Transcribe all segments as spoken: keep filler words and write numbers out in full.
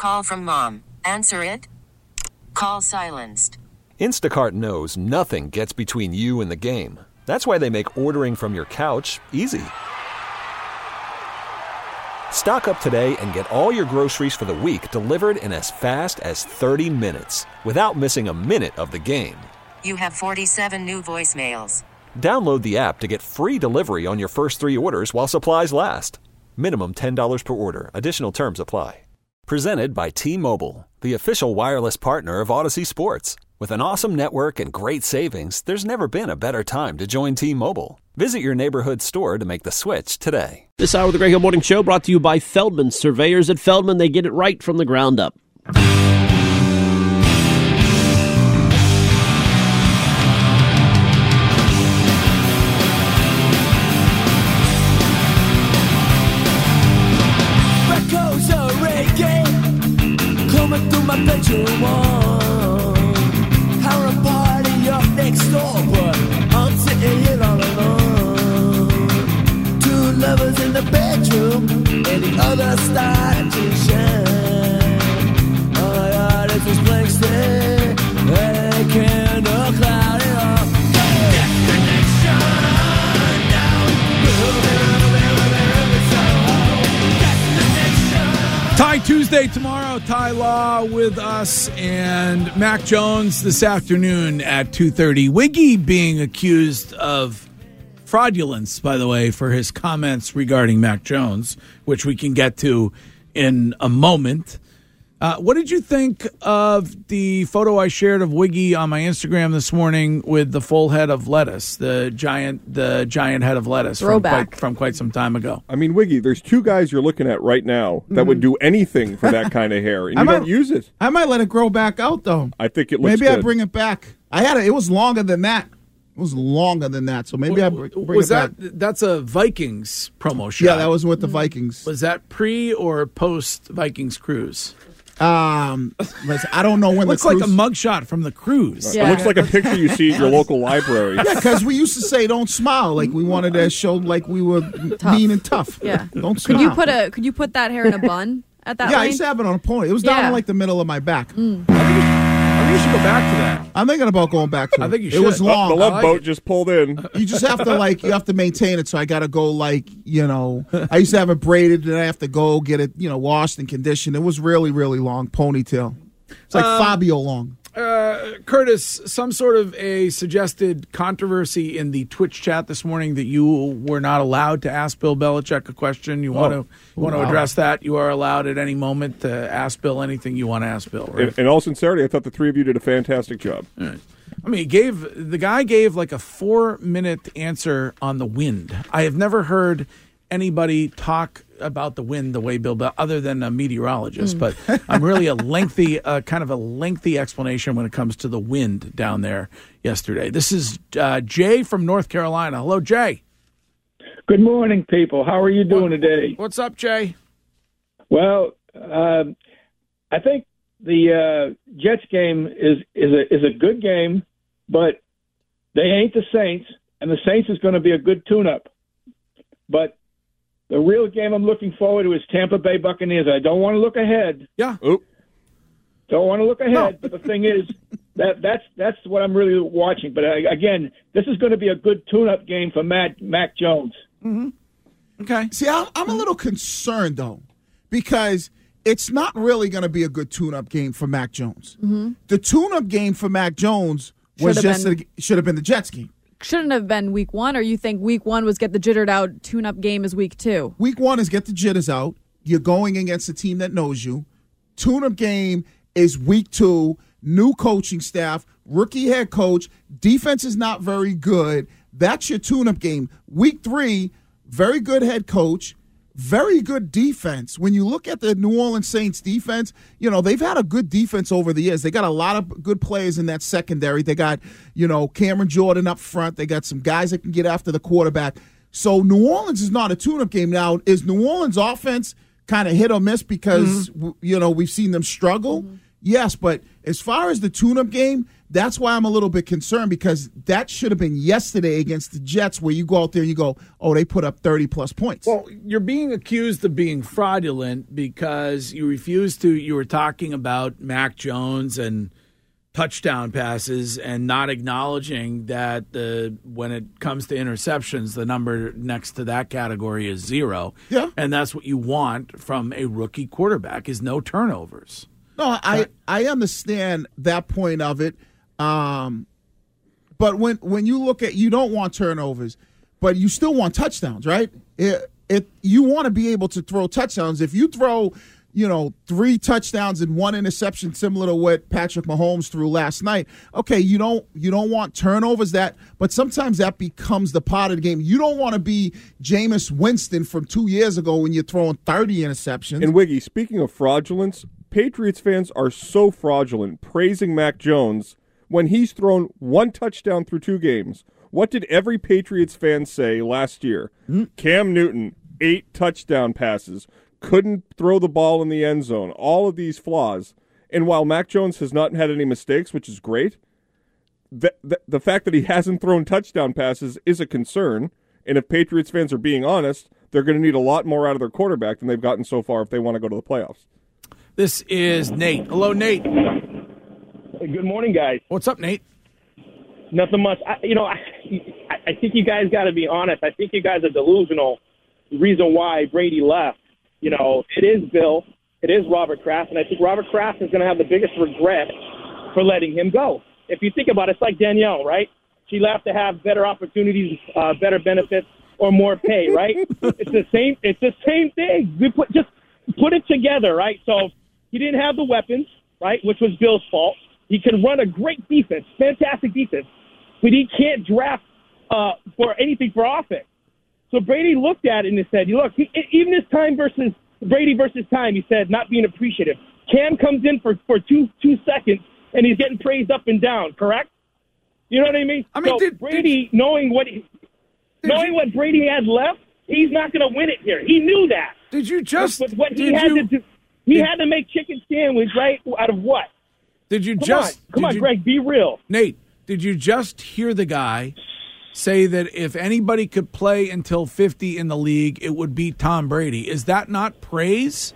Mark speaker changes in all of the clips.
Speaker 1: call from mom. Answer it. Call silenced.
Speaker 2: Instacart knows nothing gets between you and the game. That's why they make ordering from your couch easy. Stock up today and get all your groceries for the week delivered in as fast as thirty minutes without missing a minute of the game.
Speaker 1: You have forty-seven new voicemails.
Speaker 2: Download the app to get free delivery on your first three orders while supplies last. Minimum ten dollars per order. Additional terms apply. Presented by T-Mobile, the official wireless partner of Odyssey Sports. With an awesome network and great savings, there's never been a better time to join T-Mobile. Visit your neighborhood store to make the switch today.
Speaker 3: This hour of the Greg Hill Morning Show brought to you by Feldman. Surveyors at Feldman, they get it right from the ground up.
Speaker 4: Echoes of reggae coming through my bedroom wall. Having a party up next door, but I'm sitting here all alone. Two lovers in the bedroom, and the other started to shine. Oh my God, it's this blank stare, and a candle clouded up. Destination down, destination.
Speaker 5: Ty Tuesday tomorrow. Ty Law with us and Mac Jones this afternoon at two thirty. Wiggy being accused of fraudulence, by the way, for his comments regarding Mac Jones, which we can get to in a moment. Uh, what did you think of the photo I shared of Wiggy on my Instagram this morning with the full head of lettuce, the giant, the giant head of lettuce from quite, from quite some time ago?
Speaker 6: I mean, Wiggy, there's two guys you're looking at right now that mm-hmm. would do anything for that kind of hair, and you
Speaker 7: might,
Speaker 6: don't use it.
Speaker 7: I might let it grow back out, though.
Speaker 6: I think it looks
Speaker 7: Maybe
Speaker 6: good.
Speaker 7: I bring it back. I had it. It was longer than that. It was longer than that, so maybe I bring
Speaker 5: was
Speaker 7: it
Speaker 5: that,
Speaker 7: back.
Speaker 5: That's a Vikings promo shot.
Speaker 7: Yeah, that was with the Vikings.
Speaker 5: Was that pre or post Vikings cruise?
Speaker 7: Um, listen, I don't know when
Speaker 5: it looks
Speaker 7: the cruise...
Speaker 5: like a mugshot from the cruise.
Speaker 6: Yeah. It looks like a picture you see at your local library.
Speaker 7: Yeah, because we used to say "don't smile," like we wanted to show like we were tough. mean and tough.
Speaker 8: Yeah,
Speaker 7: don't smile.
Speaker 8: Could you put a Could you put that hair in a bun at that?
Speaker 7: Yeah,
Speaker 8: length?
Speaker 7: I used to have it on a pony. It was down
Speaker 8: yeah.
Speaker 7: in like the middle of my back.
Speaker 8: Mm.
Speaker 5: I think you should go back to that.
Speaker 7: I'm thinking about going back to it.
Speaker 5: I think you
Speaker 7: it
Speaker 5: should.
Speaker 7: was long.
Speaker 6: Oh, the love
Speaker 5: like
Speaker 6: boat
Speaker 5: it.
Speaker 6: just pulled in.
Speaker 7: You just have to like you have to maintain it. So I got to go like you know. I used to have it braided, and I have to go get it you know washed and conditioned. It was really really long ponytail. It's like um, Fabio long.
Speaker 5: Uh, Curtis, some sort of a suggested controversy in the Twitch chat this morning that you were not allowed to ask Bill Belichick a question. You want
Speaker 6: oh,
Speaker 5: to you want wow. to address that? You are allowed at any moment to ask Bill anything you want to ask Bill. Right?
Speaker 6: In, in all sincerity, I thought the three of you did a fantastic job.
Speaker 5: Right. I mean, he gave the guy gave like a four minute answer on the wind. I have never heard anybody talk about the wind the way Bill Bell, other than a meteorologist, mm. but I'm really a lengthy, uh, kind of a lengthy explanation when it comes to the wind down there yesterday. This is uh, Jay from North Carolina. Hello, Jay.
Speaker 9: Good morning, people. How are you doing
Speaker 5: what,
Speaker 9: today?
Speaker 5: What's up, Jay?
Speaker 9: Well, uh, I think the uh, Jets game is is a is a good game, but they ain't the Saints, and the Saints is going to be a good tune-up. But the real game I'm looking forward to is Tampa Bay Buccaneers. I don't want to look ahead.
Speaker 5: Yeah.
Speaker 6: Oop.
Speaker 9: Don't want to look ahead.
Speaker 5: No.
Speaker 9: But the thing is, that that's that's what I'm really watching. But uh, again, this is going to be a good tune-up game for Matt, Mac Jones.
Speaker 5: Mm-hmm. Okay.
Speaker 7: See, I'm, I'm a little concerned, though, because it's not really going to be a good tune-up game for Mac Jones.
Speaker 8: Mm-hmm.
Speaker 7: The tune-up game for Mac Jones was
Speaker 8: Should've
Speaker 7: just
Speaker 8: been-
Speaker 7: a, should have been the Jets game.
Speaker 8: Shouldn't have been week one, or you think week one was get the jittered out tune-up game is week two?
Speaker 7: Week one is get the jitters out. You're going against a team that knows you. Tune-up game is week two, new coaching staff, rookie head coach, defense is not very good. That's your tune-up game. Week three, very good head coach, very good defense. When you look at the New Orleans Saints defense, you know, they've had a good defense over the years. They got a lot of good players in that secondary. They got, you know, Cameron Jordan up front. They got some guys that can get after the quarterback. So New Orleans is not a tune-up game. Now, is New Orleans offense kind of hit or miss because, mm-hmm. you know, we've seen them struggle? Mm-hmm. Yes, but as far as the tune-up game, that's why I'm a little bit concerned because that should have been yesterday against the Jets where you go out there and you go, oh, they put up thirty-plus points.
Speaker 5: Well, you're being accused of being fraudulent because you refused to – you were talking about Mac Jones and touchdown passes and not acknowledging that the when it comes to interceptions, the number next to that category is zero.
Speaker 7: Yeah.
Speaker 5: And that's what you want from a rookie quarterback is no turnovers.
Speaker 7: No, I, I understand that point of it. Um, but when when you look at, you don't want turnovers, but you still want touchdowns, right? It, it you want to be able to throw touchdowns. If you throw, you know, three touchdowns and one interception, similar to what Patrick Mahomes threw last night, okay, you don't you don't want turnovers. That, but sometimes that becomes the part of the game. You don't want to be Jameis Winston from two years ago when you're throwing thirty interceptions.
Speaker 6: And Wiggy, speaking of fraudulence, Patriots fans are so fraudulent praising Mac Jones when he's thrown one touchdown through two games. What did every Patriots fan say last year? Mm. Cam Newton, eight touchdown passes, couldn't throw the ball in the end zone, all of these flaws. And while Mac Jones has not had any mistakes, which is great, the, the, the fact that he hasn't thrown touchdown passes is a concern. And if Patriots fans are being honest, they're going to need a lot more out of their quarterback than they've gotten so far if they want to go to the playoffs.
Speaker 5: This is Nate. Hello, Nate.
Speaker 10: Good morning, guys.
Speaker 5: What's up, Nate?
Speaker 10: Nothing much. I, you know, I, I think you guys got to be honest. I think you guys are delusional. The reason why Brady left, you know, it is Bill, it is Robert Kraft, and I think Robert Kraft is going to have the biggest regret for letting him go. If you think about it, it's like Danielle, right? She left to have better opportunities, uh, better benefits, or more pay, right? It's the same. It's the same thing. We put just put it together, right? So he didn't have the weapons, right, which was Bill's fault. He can run a great defense, fantastic defense, but he can't draft uh, for anything for offense. So Brady looked at it and said, look, he, even this time versus Brady versus time, he said, not being appreciative. Cam comes in for, for two two seconds, and he's getting praised up and down, correct? You know what I mean?
Speaker 5: I mean,
Speaker 10: so
Speaker 5: did,
Speaker 10: Brady,
Speaker 5: did,
Speaker 10: knowing what he, knowing
Speaker 5: you,
Speaker 10: what Brady had left, he's not going to win it here. He knew that.
Speaker 5: Did you just
Speaker 10: But what he
Speaker 5: did
Speaker 10: had
Speaker 5: you,
Speaker 10: to do, he
Speaker 5: did,
Speaker 10: had to make chicken sandwich, right, out of what?
Speaker 5: Did you
Speaker 10: Come
Speaker 5: just
Speaker 10: on, come on,
Speaker 5: you,
Speaker 10: Greg, be real.
Speaker 5: Nate, did you just hear the guy say that if anybody could play until fifty in the league, it would be Tom Brady? Is that not praise?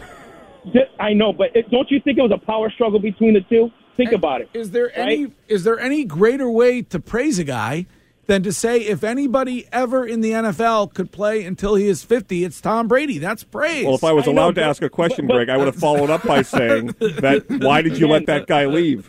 Speaker 10: I know, but it, don't you think it was a power struggle between the two? Think
Speaker 5: and
Speaker 10: about it.
Speaker 5: Is there
Speaker 10: right?
Speaker 5: any is there any greater way to praise a guy than to say if anybody ever in the N F L could play until he is fifty, it's Tom Brady? That's praise.
Speaker 6: Well, if I was
Speaker 10: I
Speaker 6: allowed
Speaker 10: know,
Speaker 6: to
Speaker 10: but,
Speaker 6: ask a question,
Speaker 10: but, but,
Speaker 6: Greg, I would have followed up by saying that why did you let that guy leave?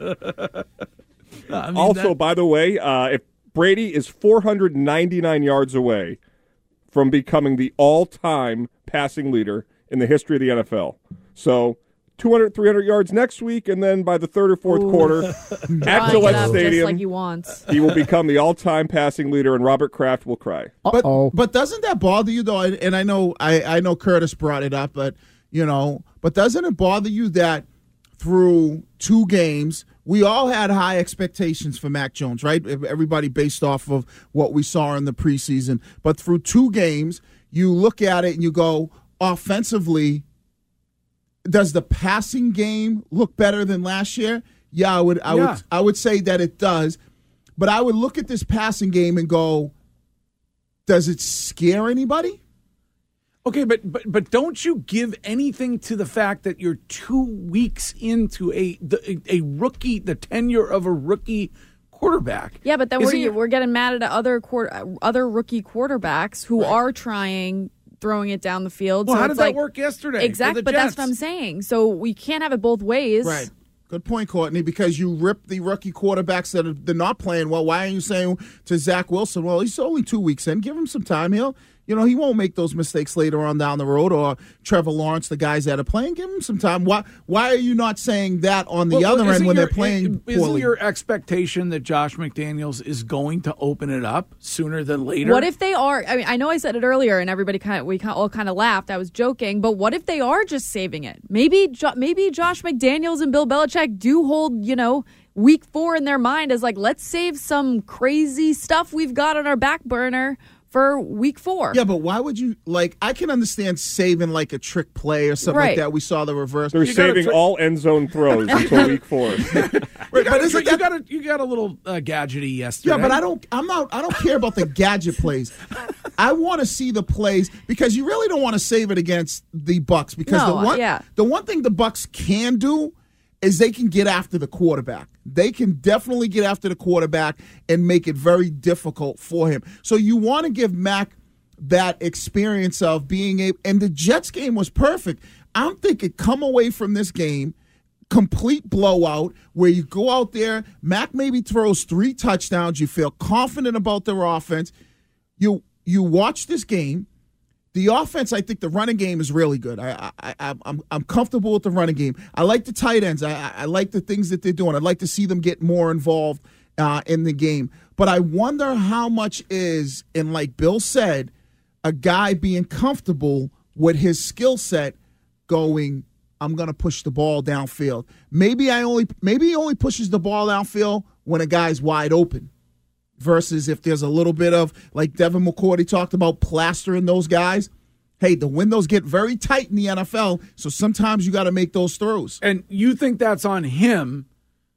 Speaker 5: I mean,
Speaker 6: also,
Speaker 5: that,
Speaker 6: by the way, uh, if Brady is four hundred ninety-nine yards away from becoming the all-time passing leader in the history of the N F L. So two hundred, three hundred yards next week, and then by the third or fourth
Speaker 8: Ooh.
Speaker 6: quarter at Gillette Stadium,
Speaker 8: just like he wants.
Speaker 6: he will become the all-time passing leader, and Robert Kraft will cry.
Speaker 7: But, but doesn't that bother you, though? And, and I know I, I know Curtis brought it up, but, you know, but doesn't it bother you that through two games, we all had high expectations for Mac Jones, right? Everybody based off of what we saw in the preseason. But through two games, you look at it and you go, offensively, does the passing game look better than last year? Yeah, I would I
Speaker 5: Yeah.
Speaker 7: would I would say that it does. But I would look at this passing game and go, does it scare anybody?
Speaker 5: Okay, but but but don't you give anything to the fact that you're two weeks into a the, a rookie, the tenure of a rookie quarterback?
Speaker 8: Yeah, but then
Speaker 5: Isn't
Speaker 8: we're
Speaker 5: it-
Speaker 8: we're getting mad at other quarter, other rookie quarterbacks who
Speaker 7: Right.
Speaker 8: are trying throwing it down the field.
Speaker 5: Well,
Speaker 8: so
Speaker 5: how
Speaker 8: it's
Speaker 5: did that
Speaker 8: like,
Speaker 5: work yesterday? for
Speaker 8: Exactly,
Speaker 5: the
Speaker 8: but that's
Speaker 5: Jets?
Speaker 8: what I'm saying. So we can't have it both ways.
Speaker 7: Right. Good point, Courtney, because you rip the rookie quarterbacks that are they're not playing well. Why are you saying to Zach Wilson, well, he's only two weeks in. Give him some time. He'll, you know, he won't make those mistakes later on down the road. Or Trevor Lawrence, the guys that are playing, give him some time. Why Why are you not saying that on the
Speaker 5: Well,
Speaker 7: other
Speaker 5: isn't
Speaker 7: end when
Speaker 5: your-
Speaker 7: they're playing
Speaker 5: Isn't
Speaker 7: poorly?
Speaker 5: your expectation that Josh McDaniels is going to open it up sooner than later?
Speaker 8: What if they are? I mean, I know I said it earlier, and everybody kind of we kind of all kind of laughed. I was joking, but what if they are just saving it? Maybe jo- maybe Josh McDaniels and Bill Belichick do hold, you know, week four in their mind as like, let's save some crazy stuff we've got on our back burner for week four.
Speaker 7: Yeah, but why would you, like, I can understand saving, like, a trick play or something
Speaker 8: Right.
Speaker 7: like that. We saw the reverse.
Speaker 6: They're
Speaker 5: You gotta
Speaker 6: saving
Speaker 5: tr-
Speaker 6: all end zone throws until week four.
Speaker 5: Right, but isn't you got a you got a little uh, gadgety yesterday.
Speaker 7: Yeah, but I don't. I'm not. I don't care about the gadget plays. I want to see the plays because you really don't want to save it against the Bucks because
Speaker 8: No,
Speaker 7: the one
Speaker 8: yeah.
Speaker 7: the one thing the Bucks can do is they can get after the quarterback. They can definitely get after the quarterback and make it very difficult for him. So you want to give Mac that experience of being able. And the Jets game was perfect. I'm thinking, come away from this game. Complete blowout where you go out there, Mac maybe throws three touchdowns, you feel confident about their offense. You you watch this game. The offense, I think the running game is really good. I, I, I, I'm I'm comfortable with the running game. I like the tight ends. I, I, I like the things that they're doing. I'd like to see them get more involved uh, in the game. But I wonder how much is, and like Bill said, a guy being comfortable with his skill set going, I'm going to push the ball downfield. Maybe I only maybe he only pushes the ball downfield when a guy's wide open versus if there's a little bit of, like Devin McCourty talked about, plastering those guys. Hey, the windows get very tight in the N F L, so sometimes you got to make those throws.
Speaker 5: And you think that's on him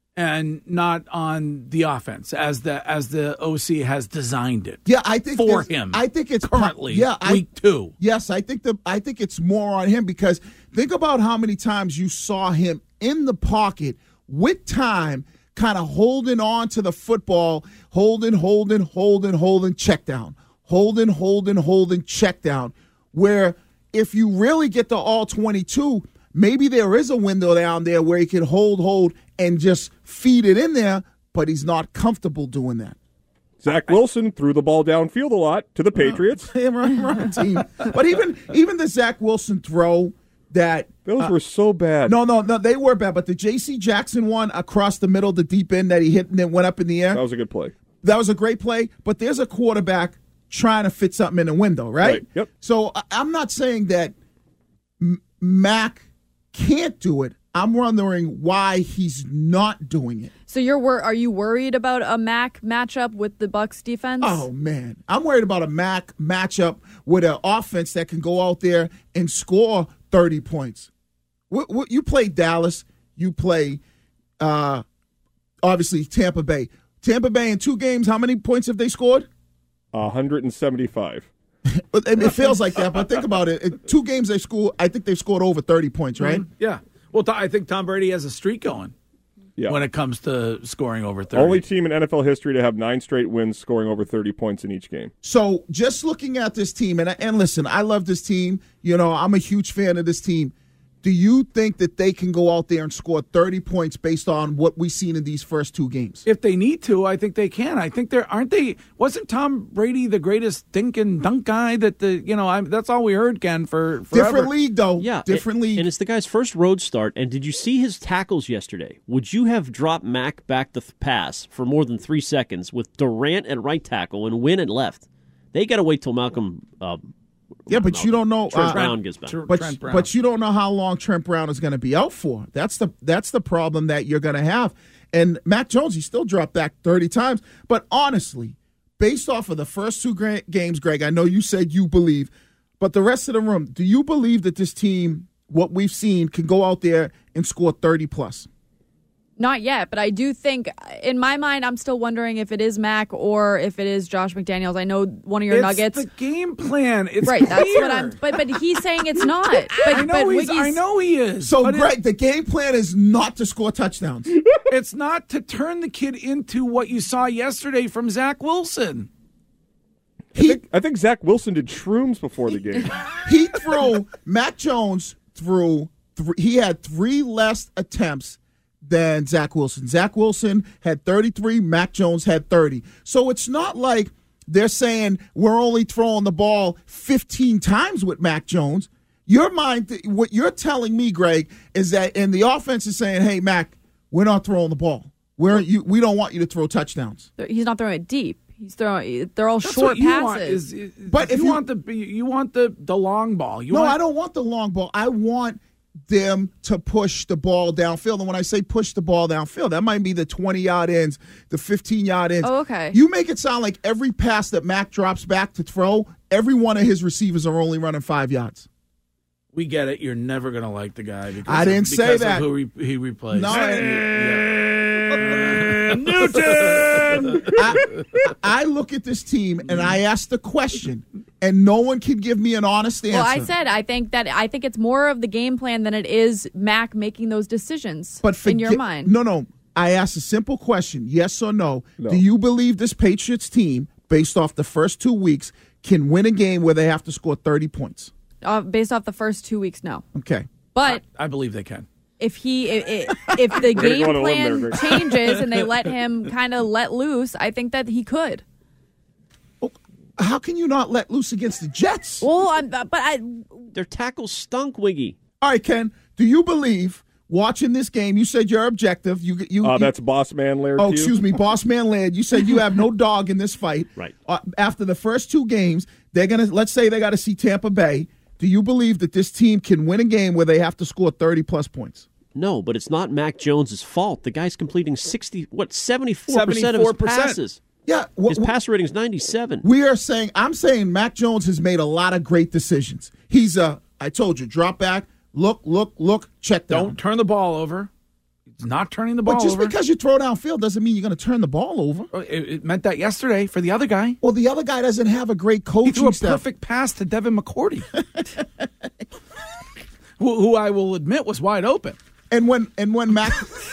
Speaker 5: and not on the offense as the as the O C has designed it.
Speaker 7: Yeah, I think
Speaker 5: for
Speaker 7: there's-
Speaker 5: him.
Speaker 7: I think it's
Speaker 5: currently
Speaker 7: yeah, I-
Speaker 5: week two.
Speaker 7: Yes, I think the I think it's more on him because think about how many times you saw him in the pocket with time, kind of holding on to the football, holding, holding, holding, holding, check down, holding, holding, holding, check down. Where if you really get to all twenty-two, maybe there is a window down there where he can hold, hold, and just feed it in there, but he's not comfortable doing that.
Speaker 6: Zach Wilson threw the ball downfield a lot to the Patriots.
Speaker 7: Yeah, right, right, team. But even even the Zach Wilson throw that
Speaker 6: Those
Speaker 7: uh,
Speaker 6: were so bad.
Speaker 7: No, no, no, they were bad. But the J C Jackson one across the middle, the deep end that he hit and then went up in the air.
Speaker 6: That was a good play.
Speaker 7: That was a great play. But there's a quarterback trying to fit something in the window, right?
Speaker 6: Right, yep.
Speaker 7: So I- I'm not saying that M- Mac can't do it. I'm wondering why he's not doing it.
Speaker 8: So you're wor- are you worried about a Mac matchup with the Bucks defense?
Speaker 7: Oh, man. I'm worried about a Mac matchup with an offense that can go out there and score thirty points. What, what, you play Dallas. You play, uh, obviously, Tampa Bay. Tampa Bay in two games, how many points have they scored?
Speaker 6: one hundred seventy-five.
Speaker 7: It, it feels like that, but think about it. In two games they scored, I think they've scored over thirty points, right?
Speaker 5: Mhm. Yeah. Well, Th- I think Tom Brady has a streak going
Speaker 6: Yeah.
Speaker 5: when it comes to scoring over thirty.
Speaker 6: Only team in N F L history to have nine straight wins scoring over thirty points in each game.
Speaker 7: So just looking at this team, and, and listen, I love this team. You know, I'm a huge fan of this team. Do you think that they can go out there and score thirty points based on what we've seen in these first two games?
Speaker 5: If they need to, I think they can. I think they're aren't they? Wasn't Tom Brady the greatest dinkin' dunk guy that the you know? I'm, that's all we heard, Ken. For forever.
Speaker 7: Different league, though.
Speaker 3: Yeah,
Speaker 7: Different
Speaker 3: it-
Speaker 7: league.
Speaker 3: And it's the guy's first road start. And did you see his tackles yesterday? Would you have dropped Mac back the th- pass for more than three seconds with Durant at right tackle and Wynn at left? They got to wait till Malcolm. Uh,
Speaker 7: Yeah, but you don't know.
Speaker 3: Trent
Speaker 7: uh,
Speaker 3: Brown gets back.
Speaker 5: Tr-
Speaker 7: But,
Speaker 5: Trent Brown.
Speaker 7: but you don't know how long Trent Brown is going to be out for. That's the that's the problem that you're going to have. And Mac Jones, he still dropped back thirty times. But honestly, based off of the first two gra- games, Greg, I know you said you believe, but the rest of the room, do you believe that this team, what we've seen, can go out there and score thirty plus?
Speaker 8: Not yet, but I do think, in my mind, I'm still wondering if it is Mac or if it is Josh McDaniels. I know one of your
Speaker 5: it's
Speaker 8: Nuggets.
Speaker 5: the game plan. It's
Speaker 8: right, that's
Speaker 5: clear.
Speaker 8: what I'm. But but he's saying it's not. But,
Speaker 5: I know
Speaker 8: but
Speaker 5: he's,
Speaker 8: Wiggy's-
Speaker 5: I know he is.
Speaker 7: So,
Speaker 5: but it-
Speaker 7: Greg, the game plan is not to score touchdowns.
Speaker 5: it's not to turn the kid into what you saw yesterday from Zach Wilson.
Speaker 6: I think, I think Zach Wilson did shrooms before the game.
Speaker 7: He threw, Mac Jones threw, th- he had three less attempts than Zach Wilson. Zach Wilson had thirty-three, Mac Jones had thirty. So it's not like they're saying we're only throwing the ball fifteen times with Mac Jones. Your mind, what you're telling me, Greg, is that, and the offense is saying, hey, Mac, we're not throwing the ball. We're, you, we don't want you to throw touchdowns.
Speaker 8: He's not throwing it deep. He's throwing. They're all
Speaker 5: That's
Speaker 8: short
Speaker 5: what you
Speaker 8: passes.
Speaker 5: want. Is, is-
Speaker 7: But
Speaker 5: you,
Speaker 7: if you-
Speaker 5: want the you want the the long ball. You
Speaker 7: No,
Speaker 5: want,
Speaker 7: I don't want the long ball. I want them to push the ball downfield. And when I say push the ball downfield, that might be the twenty-yard ends, the fifteen-yard ends.
Speaker 8: Oh, okay.
Speaker 7: You make it sound like every pass that Mac drops back to throw, every one of his receivers are only running five yards.
Speaker 5: We get it. You're never going to like the guy. Because
Speaker 7: I didn't
Speaker 5: of,
Speaker 7: say
Speaker 5: because
Speaker 7: that.
Speaker 5: Of who he, he replaced.
Speaker 7: No,
Speaker 5: Yeah. Newton!
Speaker 7: I, I look at this team and I ask the question, and no one can give me an honest answer.
Speaker 8: Well, I said I think that I think it's more of the game plan than it is Mac making those decisions
Speaker 7: but
Speaker 8: in your
Speaker 7: forget-
Speaker 8: mind.
Speaker 7: No, no. I asked a simple question, yes or no.
Speaker 6: No.
Speaker 7: Do you believe this Patriots team, based off the first two weeks, can win a game where they have to score thirty points?
Speaker 8: Uh, based off the first two weeks, no.
Speaker 7: Okay.
Speaker 8: But
Speaker 5: I believe they can.
Speaker 8: if he if, if the
Speaker 6: Way to go
Speaker 8: game
Speaker 6: on a limb
Speaker 8: plan
Speaker 6: there, Greg.
Speaker 8: changes and they let him kind of let loose, I think that he could.
Speaker 7: How can you not let loose against the Jets?
Speaker 8: Well, I'm, but I
Speaker 3: Their tackles stunk, Wiggy.
Speaker 7: All right, Ken, do you believe, watching this game, you said you're objective. You, you,
Speaker 6: Uh,
Speaker 7: you
Speaker 6: that's Boss Man Laird.
Speaker 7: Oh,
Speaker 6: to you?
Speaker 7: excuse me, Boss Man Laird. You said you have no dog in this fight.
Speaker 3: Right.
Speaker 7: Uh, after the first two games, they're gonna let's say they got to see Tampa Bay. Do you believe that this team can win a game where they have to score thirty plus points?
Speaker 3: No, but it's not Mac Jones' fault. The guy's completing sixty, what, seventy-four percent of his
Speaker 5: seventy-four percent.
Speaker 3: passes.
Speaker 7: Yeah. wh-
Speaker 3: His
Speaker 7: wh-
Speaker 3: pass rating is ninety-seven.
Speaker 7: we are saying, I'm saying Mac Jones has made a lot of great decisions. He's a, I told you, drop back, look, look, look, check down.
Speaker 5: Don't turn the ball over. He's not turning the ball
Speaker 7: But just
Speaker 5: over.
Speaker 7: because you throw downfield doesn't mean you're going to turn the ball over.
Speaker 5: Oh, It, it meant that yesterday for the other guy.
Speaker 7: Well, the other guy doesn't have a great
Speaker 5: He
Speaker 7: coaching
Speaker 5: threw a
Speaker 7: staff.
Speaker 5: perfect pass to Devin McCourty, who, who I will admit was wide open.
Speaker 7: And when and when Mac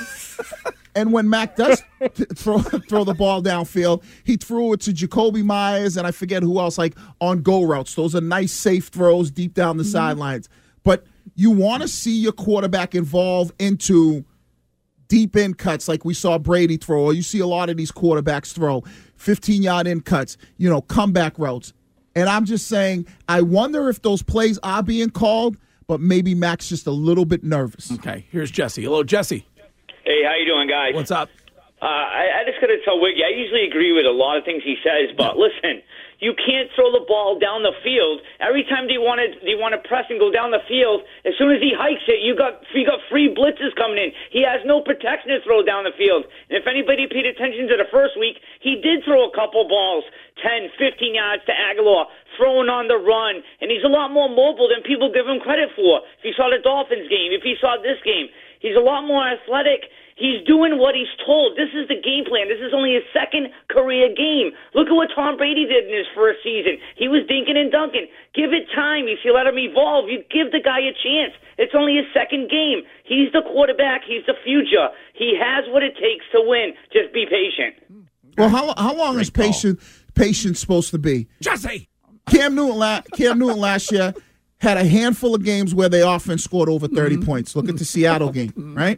Speaker 7: and when Mac does t- throw throw the ball downfield, he threw it to Jacoby Myers and I forget who else, like on go routes. Those are nice, safe throws deep down the
Speaker 5: Mm-hmm.
Speaker 7: sidelines. But you want to see your quarterback evolve into deep in cuts like we saw Brady throw, or you see a lot of these quarterbacks throw fifteen-yard in cuts, you know, comeback routes. And I'm just saying, I wonder if those plays are being called, but maybe Mac's just a little bit nervous.
Speaker 5: Okay, here's Jesse. Hello, Jesse.
Speaker 11: Hey, how you doing, guys?
Speaker 5: What's up?
Speaker 11: Uh, I, I just got to tell Wiggy, I usually agree with a lot of things he says, but listen, you can't throw the ball down the field. Every time they want to they want to press and go down the field, as soon as he hikes it, you got you got free blitzes coming in. He has no protection to throw down the field. And if anybody paid attention to the first week, he did throw a couple balls, ten, fifteen yards to Aguilar, throwing on the run, and he's a lot more mobile than people give him credit for. If you saw the Dolphins game, if you saw this game, he's a lot more athletic. He's doing what he's told. This is the game plan. This is only his second career game. Look at what Tom Brady did in his first season. He was dinking and dunking. Give it time. If you let him evolve, you give the guy a chance. It's only his second game. He's the quarterback. He's the future. He has what it takes to win. Just be patient.
Speaker 7: Well, how how long is patient patience supposed to be?
Speaker 5: Jesse!
Speaker 7: Cam Newton, la- Cam Newton last year had a handful of games where they often scored over thirty
Speaker 5: Mm-hmm.
Speaker 7: points. Look at the Seattle game, right?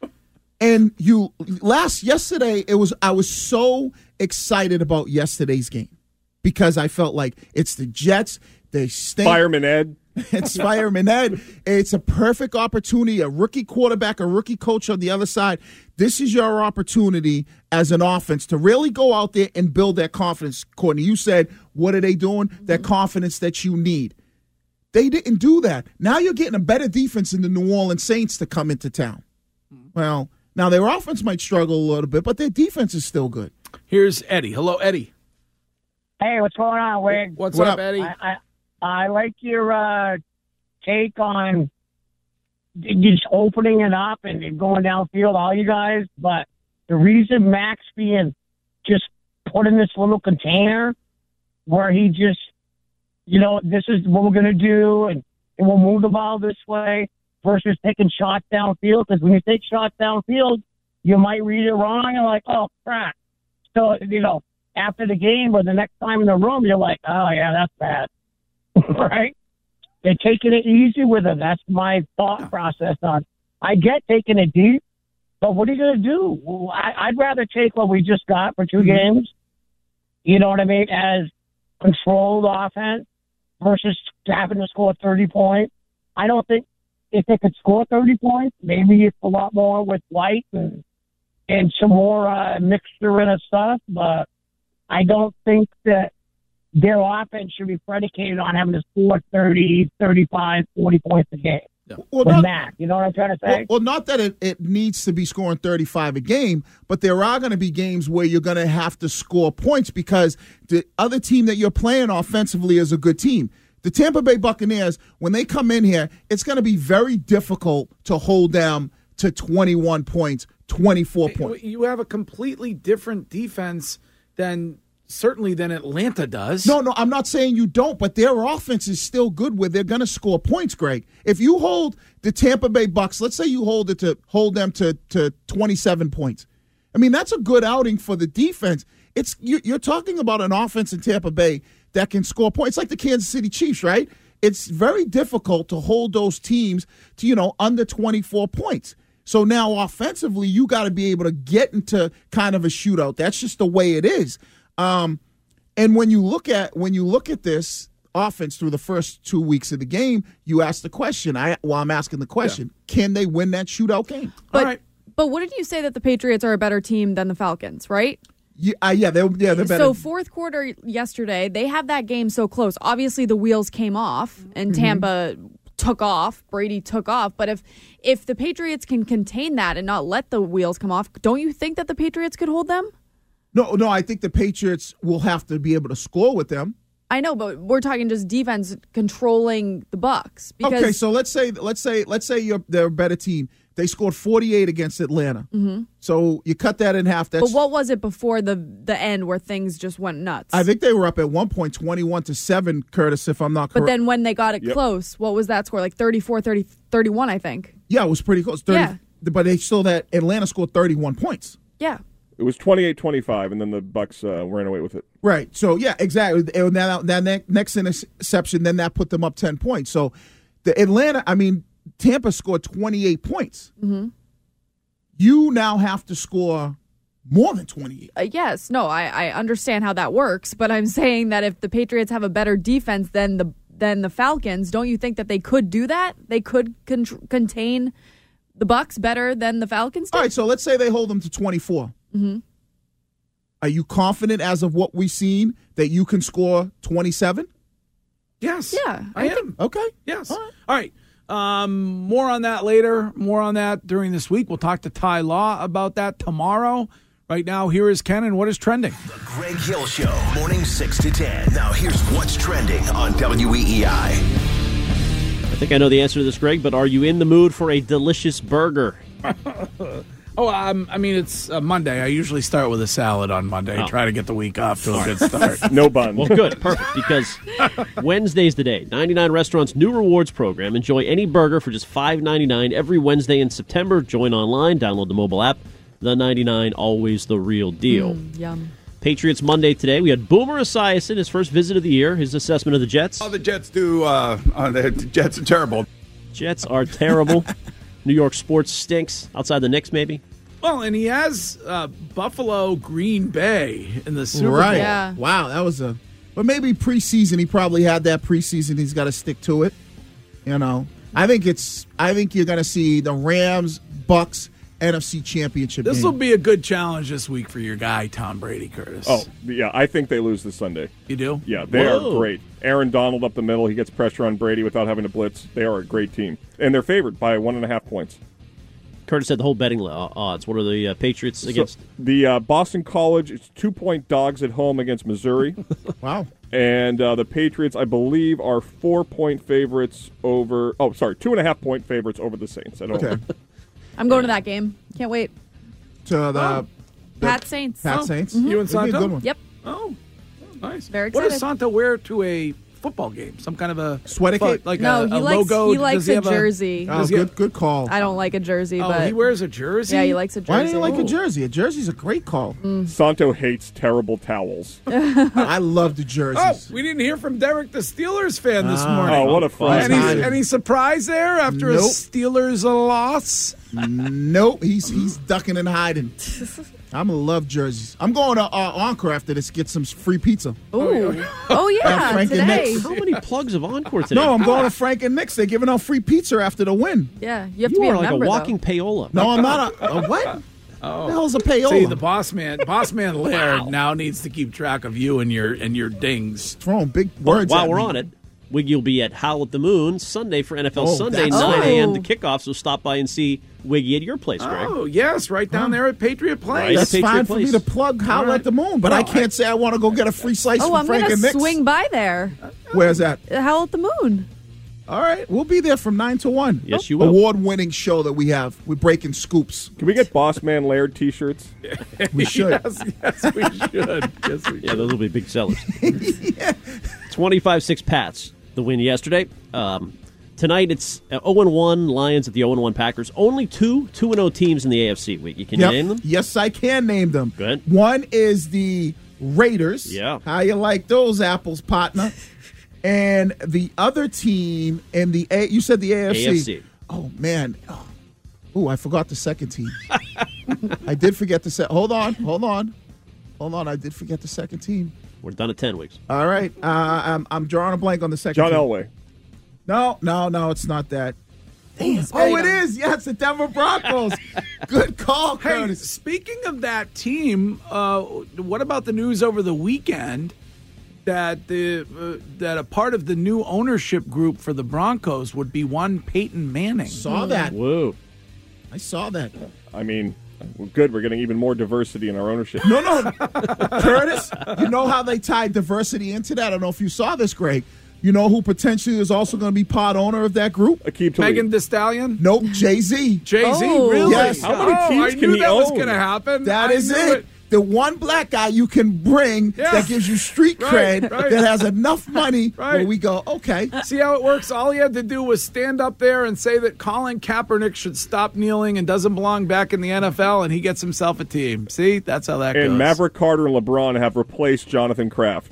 Speaker 7: And you last yesterday, it was I was so excited about yesterday's game because I felt like it's the Jets. They stink.
Speaker 6: Fireman Ed.
Speaker 7: It's Fireman Ed. It's a perfect opportunity. A rookie quarterback, a rookie coach on the other side. This is your opportunity as an offense to really go out there and build that confidence. Courtney, you said, what are they doing? That confidence that you need. They didn't do that. Now you're getting a better defense in the New Orleans Saints to come into town. Well, now their offense might struggle a little bit, but their defense is still good.
Speaker 5: Here's Eddie. Hello, Eddie.
Speaker 12: Hey, what's going on, Wig?
Speaker 5: What's
Speaker 7: What
Speaker 5: up,
Speaker 7: up?
Speaker 5: Eddie?
Speaker 12: I, I, I like your uh, take on just opening it up and going downfield, all you guys. But the reason Max being just put in this little container where he just, you know, this is what we're going to do, and, and we'll move the ball this way versus taking shots downfield. Because when you take shots downfield, you might read it wrong and like, oh, crap. So, you know, after the game or the next time in the room, you're like, oh, yeah, that's bad. Right? They're taking it easy with it. That's my thought process on I get taking it deep, but what are you going to do? I, I'd rather take what we just got for two
Speaker 7: Mm-hmm.
Speaker 12: games, you know what I mean, as controlled offense versus having to score thirty points. I don't think if they could score thirty points, maybe it's a lot more with White and, and some more uh, mixture in of stuff, but I don't think that their offense should be predicated on having to score thirty, thirty-five, forty points a game.
Speaker 7: Well,
Speaker 12: for
Speaker 7: not,
Speaker 12: Mac. You know what I'm trying to say?
Speaker 7: well, well, not that it, it needs to be scoring thirty-five a game, but there are going to be games where you're going to have to score points because the other team that you're playing offensively is a good team. The Tampa Bay Buccaneers, when they come in here, it's going to be very difficult to hold them to twenty-one points, twenty-four points.
Speaker 5: You have a completely different defense than certainly than Atlanta does.
Speaker 7: No, no, I'm not saying you don't, but their offense is still good where they're going to score points, Greg. If you hold the Tampa Bay Bucks, let's say you hold it to hold them to, to twenty-seven points. I mean, that's a good outing for the defense. It's you, you're talking about an offense in Tampa Bay that can score points. It's like the Kansas City Chiefs, right? It's very difficult to hold those teams to, you know, under twenty-four points. So now offensively, you got to be able to get into kind of a shootout. That's just the way it is. Um, and when you look at when you look at this offense through the first two weeks of the game, you ask the question. I well, I'm asking the question: yeah. Can they win that shootout game?
Speaker 8: But,
Speaker 5: All right.
Speaker 8: But wouldn't you say that the Patriots are a better team than the Falcons, right?
Speaker 7: Yeah, uh, yeah, they're yeah they're better.
Speaker 8: So fourth quarter yesterday, they have that game so close. Obviously, the wheels came off, and
Speaker 7: Mm-hmm.
Speaker 8: Tampa took off. Brady took off. But if if the Patriots can contain that and not let the wheels come off, don't you think that the Patriots could hold them?
Speaker 7: No, no, I think the Patriots will have to be able to score with them.
Speaker 8: I know, but we're talking just defense controlling the Bucks. Because
Speaker 7: Okay, so let's say let's say let's say you're they're a better team. They scored forty-eight against Atlanta.
Speaker 8: Mm-hmm.
Speaker 7: So you cut that in half. That's
Speaker 8: But what was it before the the end where things just went nuts?
Speaker 7: I think they were up at one point, twenty-one to seven, Curtis, if I'm not correct.
Speaker 8: But then when they got it
Speaker 6: Yep.
Speaker 8: close, what was that score? Like thirty-four, thirty, thirty-one, I think.
Speaker 7: Yeah, it was pretty close. thirty,
Speaker 8: Yeah.
Speaker 7: But they still that Atlanta scored thirty-one points.
Speaker 8: Yeah.
Speaker 6: It was twenty-eight twenty-five, and then the Bucks uh, ran away with it.
Speaker 7: Right. So, yeah, exactly. And that, that ne- next interception, then that put them up ten points. So the Atlanta, I mean, Tampa scored twenty-eight points.
Speaker 8: Mm-hmm.
Speaker 7: You now have to score more than twenty-eight.
Speaker 8: Uh, yes. No, I, I understand how that works, but I'm saying that if the Patriots have a better defense than the than the Falcons, don't you think that they could do that? They could con- contain the Bucks better than the Falcons did?
Speaker 7: All right, so let's say they hold them to twenty-four.
Speaker 8: Mm-hmm.
Speaker 7: Are you confident as of what we've seen that you can score twenty-seven?
Speaker 5: Yes.
Speaker 8: Yeah,
Speaker 5: I,
Speaker 8: I
Speaker 5: am.
Speaker 8: think-
Speaker 7: Okay.
Speaker 5: Yes.
Speaker 7: All right.
Speaker 5: All right. Um, more on that later. More on that during this week. We'll talk to Ty Law about that tomorrow. Right now, here is Ken and what is trending.
Speaker 13: The Greg Hill Show, morning six to ten. Now here's what's trending on W E E I.
Speaker 3: I think I know the answer to this, Greg, but are you in the mood for a delicious burger?
Speaker 5: Oh, um, I mean, it's uh, Monday. I usually start with a salad on Monday.
Speaker 3: Oh.
Speaker 5: Try to get the week off to a good start.
Speaker 6: No bun.
Speaker 3: Well, good, perfect, because Wednesday's the day. ninety-nine Restaurants' new rewards program. Enjoy any burger for just five ninety-nine every Wednesday in September. Join online, download the mobile app. The ninety-nine, always the real deal.
Speaker 8: Mm, yum.
Speaker 3: Patriots Monday today. We had Boomer Esiason, his first visit of the year, his assessment of the Jets.
Speaker 14: All the Jets do, uh, uh, the Jets are terrible.
Speaker 3: Jets are terrible. New York sports stinks. Outside the Knicks, maybe.
Speaker 5: Well, and he has uh, Buffalo, Green Bay in the Super
Speaker 7: Right.
Speaker 5: Bowl.
Speaker 8: Yeah.
Speaker 7: Wow, that was a. But maybe preseason, he probably had that preseason. He's got to stick to it. You know, I think it's. I think you're going to see the Rams, Bucks, N F C Championship.
Speaker 5: This
Speaker 7: game.
Speaker 5: will be a good challenge this week for your guy, Tom Brady, Curtis.
Speaker 6: Oh, yeah, I think they lose this Sunday.
Speaker 5: You do?
Speaker 6: Yeah, they
Speaker 3: Whoa.
Speaker 6: are great. Aaron Donald up the middle. He gets pressure on Brady without having to blitz. They are a great team. And they're favored by one and a half points.
Speaker 3: Curtis said the whole betting uh, odds. What are the uh, Patriots
Speaker 6: So,
Speaker 3: against?
Speaker 6: the uh, Boston College, it's two-point dogs at home against Missouri.
Speaker 7: Wow.
Speaker 6: And uh, the Patriots, I believe, are four-point favorites over – oh, sorry, two-and-a-half-point favorites over the Saints at home.
Speaker 7: Okay.
Speaker 8: I'm going to that game. Can't wait.
Speaker 7: To the,
Speaker 5: Oh.
Speaker 7: the
Speaker 8: Pat Saints.
Speaker 7: Pat
Speaker 5: Oh,
Speaker 7: Saints.
Speaker 5: you and
Speaker 7: It'd be a
Speaker 5: Santo?
Speaker 7: good one.
Speaker 8: Yep.
Speaker 5: Oh, nice.
Speaker 8: Very
Speaker 5: What does
Speaker 8: excited.
Speaker 5: Santa wear to a football game? Some kind of a
Speaker 7: Sweater
Speaker 5: fu-
Speaker 7: cape?
Speaker 5: like
Speaker 8: No,
Speaker 5: a,
Speaker 8: he
Speaker 5: a
Speaker 8: likes
Speaker 5: logo.
Speaker 8: he likes
Speaker 5: Does he
Speaker 8: a
Speaker 5: have
Speaker 8: jersey.
Speaker 7: Oh,
Speaker 5: Does he
Speaker 7: good,
Speaker 5: have-
Speaker 7: good call.
Speaker 8: I don't like a jersey,
Speaker 5: Oh,
Speaker 8: but
Speaker 5: he wears a jersey?
Speaker 8: yeah, he likes a jersey.
Speaker 7: Why do you like a
Speaker 5: Oh.
Speaker 7: jersey? A jersey's a great call.
Speaker 6: Santo hates terrible towels.
Speaker 7: I love the
Speaker 5: Oh,
Speaker 7: jerseys.
Speaker 5: we didn't hear from Derek, the Steelers fan, this
Speaker 7: Ah.
Speaker 5: morning.
Speaker 6: Oh, what a friend.
Speaker 5: Any,
Speaker 7: Fine.
Speaker 5: any surprise there after a
Speaker 7: Nope.
Speaker 5: Steelers loss?
Speaker 7: Nope, he's he's ducking and hiding. I'm gonna love jerseys. I'm going to uh, Encore after this. Get some free pizza.
Speaker 8: Ooh. Oh yeah,
Speaker 7: Frank and
Speaker 8: today.
Speaker 7: Nick's.
Speaker 3: How many plugs of Encore today?
Speaker 7: No, I'm going to Frank and Nick's. They're giving out free pizza after the win.
Speaker 8: Yeah, you have
Speaker 3: You
Speaker 8: to be
Speaker 3: are
Speaker 8: a
Speaker 3: like
Speaker 8: member
Speaker 3: a walking
Speaker 8: though.
Speaker 3: payola.
Speaker 7: No, I'm not a, a what?
Speaker 5: Oh.
Speaker 7: The hell's a payola?
Speaker 5: See, the boss man, boss man Laird now needs to keep track of you and your and your dings.
Speaker 7: Throwing big words.
Speaker 3: While
Speaker 7: at
Speaker 3: we're
Speaker 7: me.
Speaker 3: on it, Wiggy will be at Howl at the Moon Sunday for N F L
Speaker 5: Oh,
Speaker 3: Sunday,
Speaker 5: that's
Speaker 3: nine a.m.
Speaker 5: right.
Speaker 3: to kickoff. So stop by and see Wiggy at your place, Greg.
Speaker 5: Oh, yes, right down there at Patriot Place.
Speaker 3: Right.
Speaker 7: That's
Speaker 3: Patriot
Speaker 7: fine for
Speaker 3: Place.
Speaker 7: me to plug Howl at the Moon, but
Speaker 5: Well,
Speaker 7: I can't say I want to go get a free slice
Speaker 8: Oh,
Speaker 7: from
Speaker 8: I'm
Speaker 7: Frank
Speaker 8: going
Speaker 7: and
Speaker 8: to
Speaker 7: Nick's.
Speaker 8: swing by there.
Speaker 7: Where's that?
Speaker 8: Howl at the Moon.
Speaker 7: All right, we'll be there from nine to one.
Speaker 3: Yes, you will.
Speaker 7: Award-winning show that we have. We're breaking scoops.
Speaker 6: Can we get Boss Man Laird T-shirts?
Speaker 7: We should.
Speaker 5: Yes, yes, we should. Yes, we
Speaker 3: Yeah, those will be big sellers. twenty-five six Pats, the win yesterday. Um, tonight it's oh and one Lions at the oh and one Packers. Only two two and oh teams in the A F C. Wait, can you
Speaker 7: Yep.
Speaker 3: name them?
Speaker 7: Yes, I can name them.
Speaker 3: Good.
Speaker 7: One is the Raiders.
Speaker 3: Yeah.
Speaker 7: How you like those apples, partner? And the other team in the A, you said the A F C.
Speaker 3: A F C.
Speaker 7: Oh man. Oh, Ooh, I forgot the second team. I did forget the second. Hold on, hold on, hold on. I did forget the second team.
Speaker 3: We're done at ten weeks.
Speaker 7: All right, uh, I'm I'm drawing a blank on the second.
Speaker 6: John
Speaker 7: team.
Speaker 6: Elway.
Speaker 7: No, no, no, it's not that. Oh, it is. Yes, the Denver Broncos. Good call,
Speaker 5: Hey,
Speaker 7: Curtis.
Speaker 5: speaking of that team, uh, what about the news over the weekend that the uh, that a part of the new ownership group for the Broncos would be one Peyton Manning?
Speaker 7: Saw that.
Speaker 3: Whoa.
Speaker 7: I saw that.
Speaker 6: I mean, we're good. We're getting even more diversity in our ownership.
Speaker 7: No, no. Curtis, you know how they tied diversity into that? I don't know if you saw this, Greg. You know who potentially is also going to be part owner of that group?
Speaker 6: Aqib Talib.
Speaker 5: Megan Thee Stallion?
Speaker 7: Nope, Jay-Z.
Speaker 5: Jay-Z,
Speaker 8: Oh.
Speaker 5: really?
Speaker 7: Yes.
Speaker 6: How many
Speaker 5: Oh,
Speaker 6: teams
Speaker 5: I
Speaker 6: can
Speaker 5: knew
Speaker 6: he
Speaker 5: that was
Speaker 6: own?
Speaker 5: going to happen.
Speaker 7: That
Speaker 5: I
Speaker 7: is
Speaker 5: knew
Speaker 7: it. The one black guy you can bring
Speaker 5: Yeah.
Speaker 7: that gives you street
Speaker 5: Right,
Speaker 7: cred
Speaker 5: right.
Speaker 7: that has enough money where
Speaker 5: Right.
Speaker 7: we go, okay.
Speaker 5: See how it works? All he had to do was stand up there and say that Colin Kaepernick should stop kneeling and doesn't belong back in the N F L, and he gets himself a team. See? That's how that goes.
Speaker 6: And Maverick Carter and LeBron have replaced Jonathan Kraft.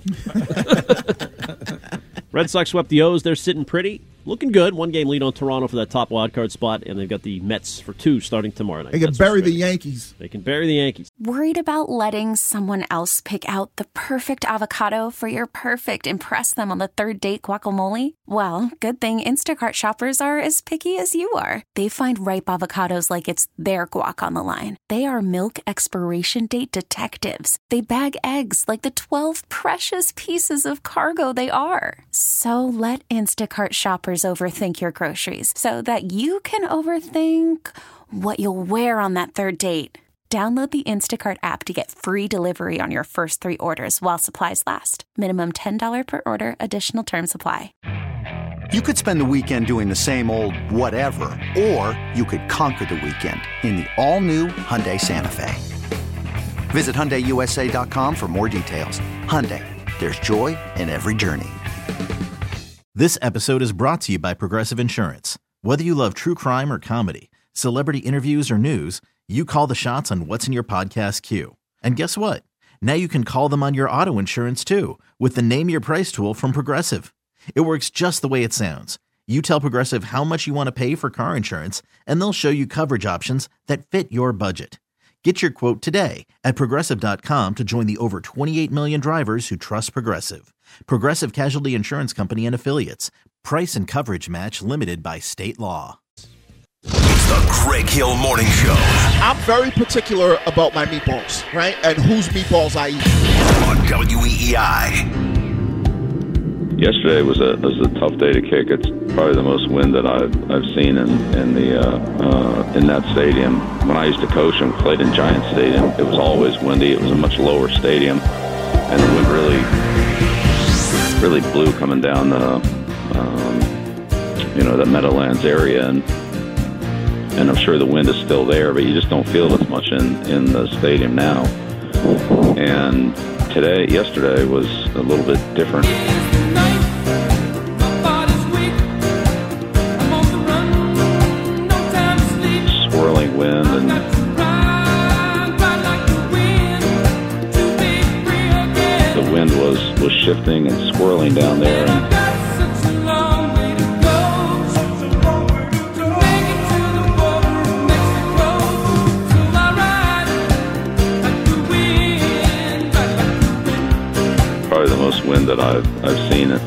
Speaker 3: Red Sox swept the O's. They're sitting pretty. Looking good. One game lead on Toronto for that top wild card spot, and they've got the Mets for two starting tomorrow night.
Speaker 7: They can
Speaker 3: That's
Speaker 7: bury
Speaker 3: what's
Speaker 7: the
Speaker 3: good.
Speaker 7: Yankees.
Speaker 3: They can bury the Yankees.
Speaker 15: Worried about letting someone else pick out the perfect avocado for your perfect impress them on the third date guacamole? Well, good thing Instacart shoppers are as picky as you are. They find ripe avocados like it's their guac on the line. They are milk expiration date detectives. They bag eggs like the twelve precious pieces of cargo they are. So let Instacart shoppers overthink your groceries so that you can overthink what you'll wear on that third date. Download the Instacart app to get free delivery on your first three orders while supplies last. Minimum ten dollars per order. Additional terms apply.
Speaker 16: You could spend the weekend doing the same old whatever, or you could conquer the weekend in the all-new Hyundai Santa Fe. Visit Hyundai U S A dot com for more details. Hyundai, there's joy in every journey.
Speaker 17: This episode is brought to you by Progressive Insurance. Whether you love true crime or comedy, celebrity interviews or news, you call the shots on what's in your podcast queue. And guess what? Now you can call them on your auto insurance too with the Name Your Price tool from Progressive. It works just the way it sounds. You tell Progressive how much you want to pay for car insurance, and they'll show you coverage options that fit your budget. Get your quote today at Progressive dot com to join the over twenty-eight million drivers who trust Progressive. Progressive Casualty Insurance Company and Affiliates. Price and coverage match limited by state law.
Speaker 13: It's the Greg Hill Morning Show
Speaker 7: I'm very particular about my meatballs, right? And whose meatballs I eat.
Speaker 13: on W E E I.
Speaker 18: Yesterday was a was a tough day to kick. It's probably the most wind that I've I've seen in in the uh, uh, in that stadium. When I used to coach and played in Giant Stadium, it was always windy. It was a much lower stadium, and the wind really really blew coming down the um, you know the Meadowlands area, and and I'm sure the wind is still there, but you just don't feel it as much in in the stadium now. And today, yesterday was a little bit different. Swirling wind, and the wind was, was shifting and swirling down there. And probably the most wind that I've I've seen it.